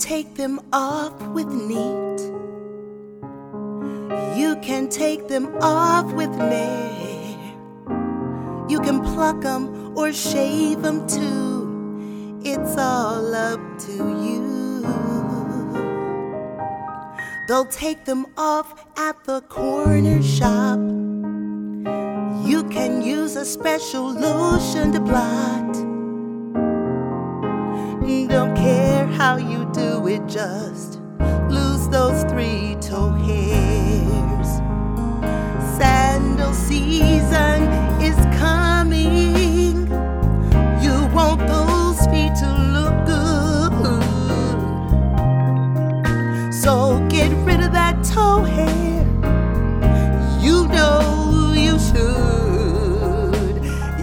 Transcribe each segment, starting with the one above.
take them off with neat. You can take them off with nair. You can pluck them or shave them too. It's all up to you. They'll take them off at the corner shop. You can use a special lotion to blot. Don't care how you do it, just lose those 3 toe hairs. Sandal season is coming. You want those feet to look good. So get rid of that toe hair. You know you should.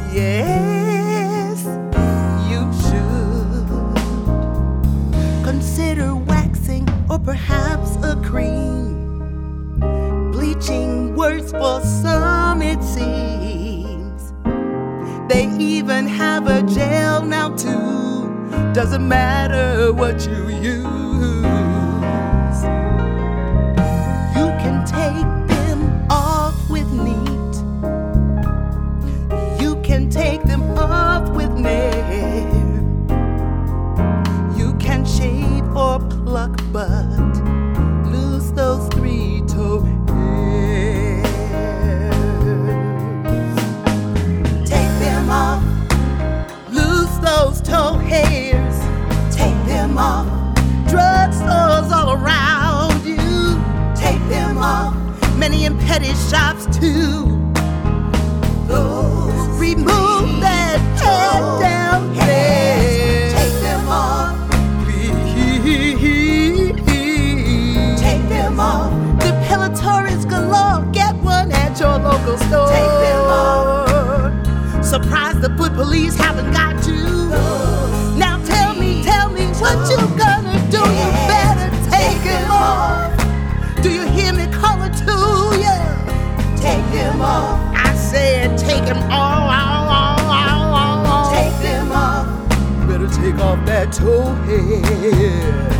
Yes, you should. Consider waxing or perhaps a cream. Bleaching works for some, it seems. They even have a gel now too. Doesn't matter what you use. You can take them off with neat. You can take them off with nair. You can shave or pluck, but lose those 3 toe hairs. Take them off, lose those toe hairs. Take them off, drugstores all around you. Take them off, many in petty shops too. Remove that head down hair. Take them off, please. Take them off. Depilatories galore. Get one at your local store. Take them off. Surprised the foot police haven't got you. Now tell me what you gonna do? You better take them off. Do you hear me calling to you? Take them off. I said take them off. Take them off. Better take off that toe hair.